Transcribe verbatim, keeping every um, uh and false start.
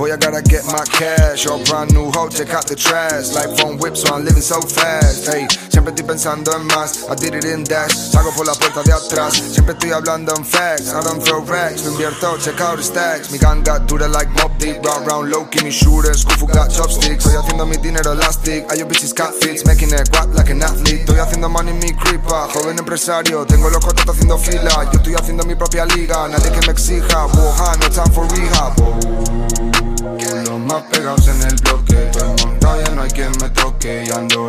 Boy, I gotta get my cash. Your brand new hoe, check out the trash. Life on whip, so I'm living so fast. Hey, siempre estoy pensando en más. I did it in dash. Salgo por la puerta de atrás. Siempre estoy hablando en facts. I don't throw racks. Lo invierto, check out the stacks. Mi gang got dura like Mob Deep. Round round low, key, mi shooters. Kufu got chopsticks. Estoy haciendo mi dinero elastic. I your bitches cat fits. Making it guap like an athlete. Estoy haciendo money mi creepa. Joven empresario. Tengo los cotos haciendo fila. Yo estoy haciendo mi propia liga. Nadie que me exija. Woha, no time for rehab. Los más pegados en el bloque. Estoy montado, ya no hay quien me toque. Y ando